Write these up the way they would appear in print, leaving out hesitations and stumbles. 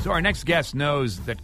So our next guest knows that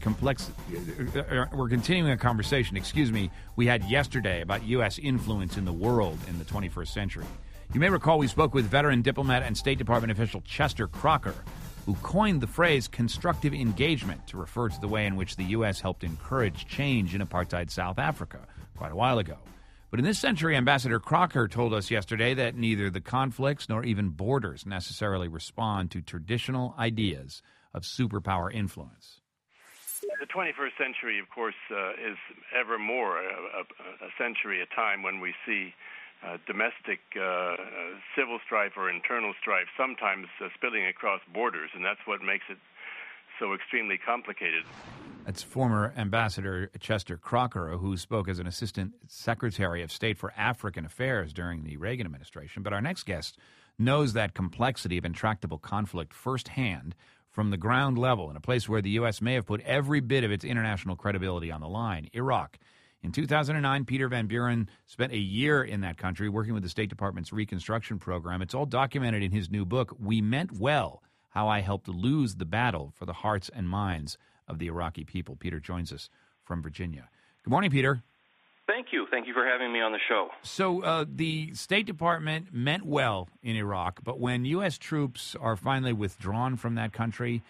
we're continuing a conversation, we had yesterday about U.S. influence in the world in the 21st century. You may recall we spoke with veteran diplomat and State Department official Chester Crocker, who coined the phrase constructive engagement to refer to the way in which the U.S. helped encourage change in apartheid South Africa quite a while ago. But in this century, Ambassador Crocker told us yesterday that neither the conflicts nor even borders necessarily respond to traditional ideas of superpower influence. The 21st century, of course, is ever more a century, a time when we see domestic civil strife or internal strife sometimes spilling across borders, and that's what makes it so extremely complicated. That's former Ambassador Chester Crocker, who spoke as an Assistant Secretary of State for African Affairs during the Reagan administration. But our next guest knows that complexity of intractable conflict firsthand from the ground level in a place where the U.S. may have put every bit of its international credibility on the line, Iraq. In 2009, Peter Van Buren spent a year in that country working with the State Department's Reconstruction Program. It's all documented in his new book, We Meant Well, How I Helped Lose the Battle for the Hearts and Minds of the Iraqi People. Peter joins us from Virginia. Good morning, Peter. Thank you. Thank you for having me on the show. So the State Department meant well in Iraq, but when U.S. troops are finally withdrawn from that country,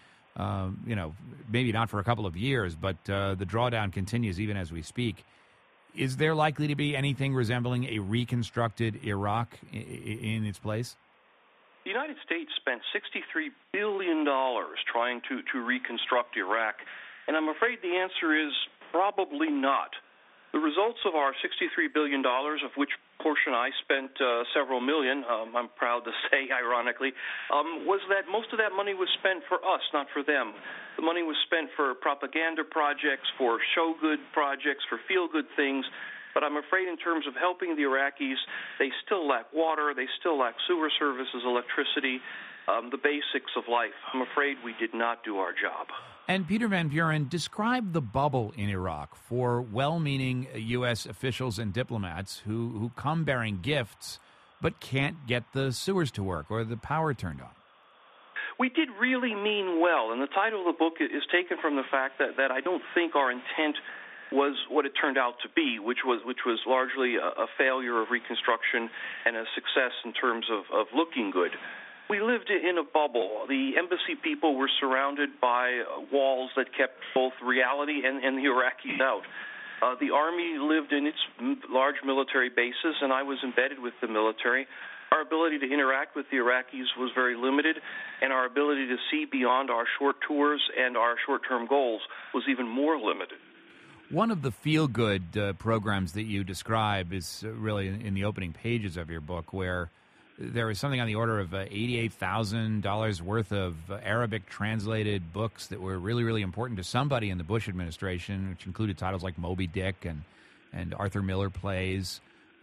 maybe not for a couple of years, but the drawdown continues even as we speak. Is there likely to be anything resembling a reconstructed Iraq in its place? The United States spent $63 billion trying to reconstruct Iraq, and I'm afraid the answer is probably not. The results of our $63 billion, of which portion I spent several million, I'm proud to say, ironically, was that most of that money was spent for us, not for them. The money was spent for propaganda projects, for show-good projects, for feel-good things. But I'm afraid in terms of helping the Iraqis, they still lack water, they still lack sewer services, electricity, the basics of life. I'm afraid we did not do our job. And Peter Van Buren, describe the bubble in Iraq for well-meaning U.S. officials and diplomats who come bearing gifts but can't get the sewers to work or the power turned on. We did really mean well, and the title of the book is taken from the fact that I don't think our intent was what it turned out to be, which was largely a failure of reconstruction and a success in terms of looking good. We lived in a bubble. The embassy people were surrounded by walls that kept both reality and the Iraqis out. The Army lived in its large military bases, and I was embedded with the military. Our ability to interact with the Iraqis was very limited, and our ability to see beyond our short tours and our short-term goals was even more limited. One of the feel-good programs that you describe is really in the opening pages of your book, where there is something on the order of $88,000 worth of Arabic translated books that were really, really important to somebody in the Bush administration, which included titles like Moby Dick and Arthur Miller plays,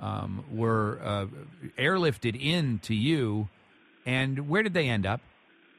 were airlifted in to you. And where did they end up?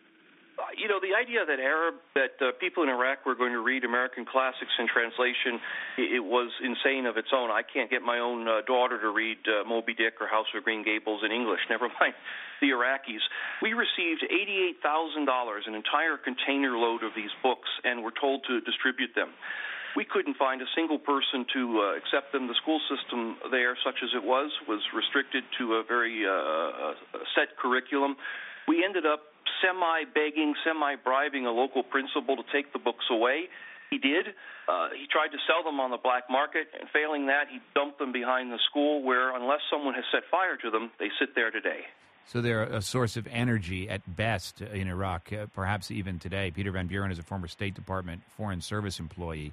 The idea that people in Iraq were going to read American classics in translation, it was insane of its own. I can't get my own daughter to read Moby Dick or House of Green Gables in English, never mind the Iraqis. We received $88,000, an entire container load of these books, and were told to distribute them. We couldn't find a single person to accept them. The school system there, such as it was restricted to a very set curriculum. We ended up semi-begging, semi-bribing a local principal to take the books away. He did. He tried to sell them on the black market, and failing that, he dumped them behind the school where, unless someone has set fire to them, they sit there today. So they're a source of energy at best in Iraq, perhaps even today. Peter Van Buren is a former State Department Foreign Service employee.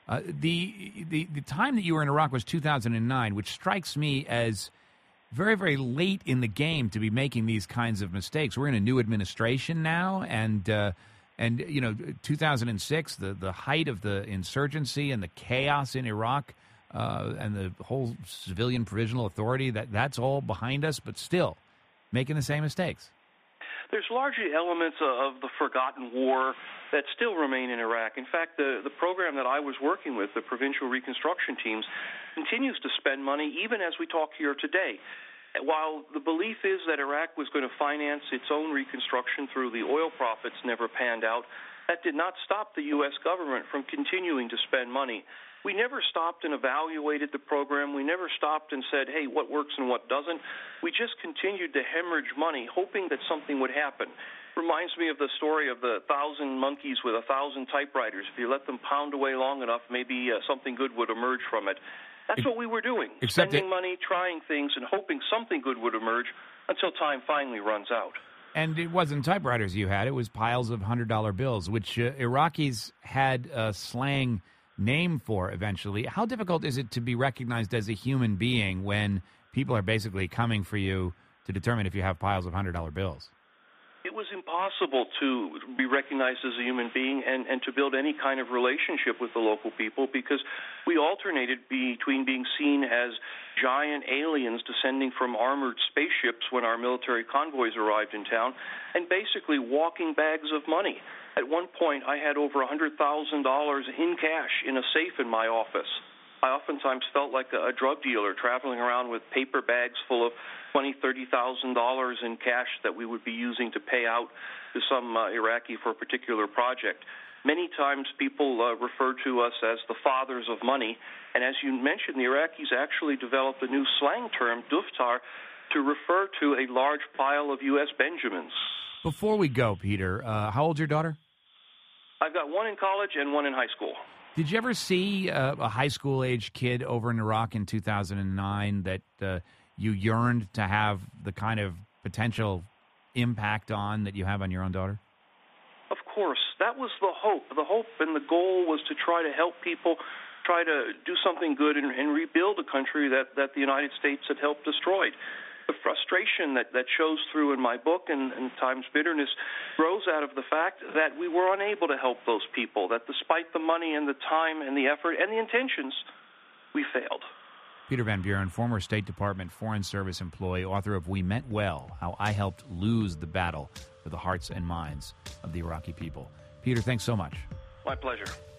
The time that you were in Iraq was 2009, which strikes me as very, very late in the game to be making these kinds of mistakes. We're in a new administration now, and 2006, the height of the insurgency and the chaos in Iraq, and the whole civilian provisional authority, that's all behind us, but still making the same mistakes. There's largely elements of the forgotten war that still remain in Iraq. In fact, the program that I was working with, the provincial reconstruction teams, continues to spend money even as we talk here today. While the belief is that Iraq was going to finance its own reconstruction through the oil profits never panned out, that did not stop the U.S. government from continuing to spend money. We never stopped and evaluated the program. We never stopped and said, hey, what works and what doesn't. We just continued to hemorrhage money, hoping that something would happen. Reminds me of the story of the 1,000 monkeys with 1,000 typewriters. If you let them pound away long enough, maybe something good would emerge from it. That's what we were doing, spending money, trying things, and hoping something good would emerge until time finally runs out. And it wasn't typewriters you had. It was piles of $100 bills, which Iraqis had a slang name for eventually. How difficult is it to be recognized as a human being when people are basically coming for you to determine if you have piles of $100 bills? It was impossible to be recognized as a human being and to build any kind of relationship with the local people because we alternated between being seen as giant aliens descending from armored spaceships when our military convoys arrived in town and basically walking bags of money. At one point, I had over $100,000 in cash in a safe in my office. I oftentimes felt like a drug dealer traveling around with paper bags full of $20,000, $30,000 in cash that we would be using to pay out to some Iraqi for a particular project. Many times people refer to us as the fathers of money, and as you mentioned, the Iraqis actually developed a new slang term, duftar, to refer to a large pile of U.S. Benjamins. Before we go, Peter, how old's your daughter? I've got one in college and one in high school. Did you ever see a high school-age kid over in Iraq in 2009 that you yearned to have the kind of potential impact on that you have on your own daughter? Of course. That was the hope. The hope and the goal was to try to help people, try to do something good and rebuild a country that the United States had helped destroy. The frustration that shows through in my book and times bitterness grows out of the fact that we were unable to help those people, that despite the money and the time and the effort and the intentions, we failed. Peter Van Buren, former State Department Foreign Service employee, author of We Meant Well, How I Helped Lose the Battle for the Hearts and Minds of the Iraqi People. Peter, thanks so much. My pleasure.